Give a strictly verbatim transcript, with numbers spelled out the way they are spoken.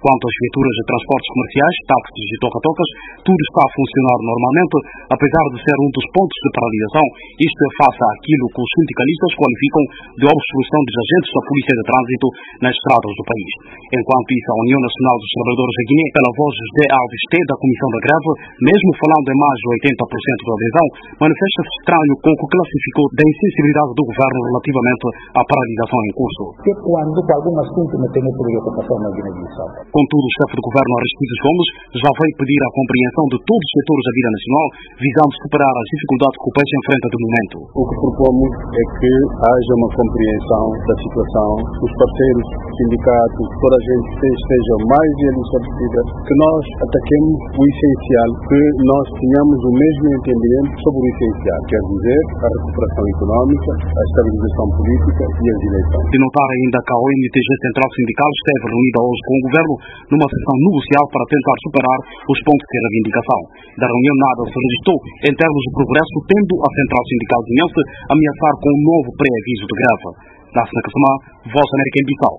Quanto às viaturas de transportes comerciais, táxis e toca-tocas, tudo está a funcionar normalmente, apesar de ser um dos pontos de paralisação. Isto é face àquilo que os sindicalistas qualificam de obstrução dos agentes da Polícia de Trânsito nas estradas do país. Enquanto isso, a União Nacional dos Trabalhadores da Guiné, pela voz de Alves T, da Comissão da Greve, mesmo falando em mais de oitenta por cento da adesão, manifesta-se estranho com o que classificou da insensibilidade do governo relativamente à paralisação em curso. Que quando com algum assunto não tem preocupação na Guiné-Bissau. Contudo, o chefe do governo, Aristides Gomes, já veio pedir a compreensão de todos os setores da vida nacional, visando superar as dificuldades que o país enfrenta de momento. O que propomos é que haja uma compreensão da situação, os parceiros, os sindicatos, toda a gente esteja mais estabelecida, que nós ataquemos o essencial, que nós tenhamos o mesmo entendimento sobre o essencial, quer dizer, a recuperação económica, a estabilização política e as eleições. De notar ainda que a O M T G Central Sindical esteve reunida hoje com o governo numa sessão negocial para tentar superar os pontos de reivindicação. Da reunião nada se registrou em termos de progresso, tendo a Central Sindical guinense ameaçar com um novo pré-aviso de greve. Da Sena Casamá, Voz América em Bissau.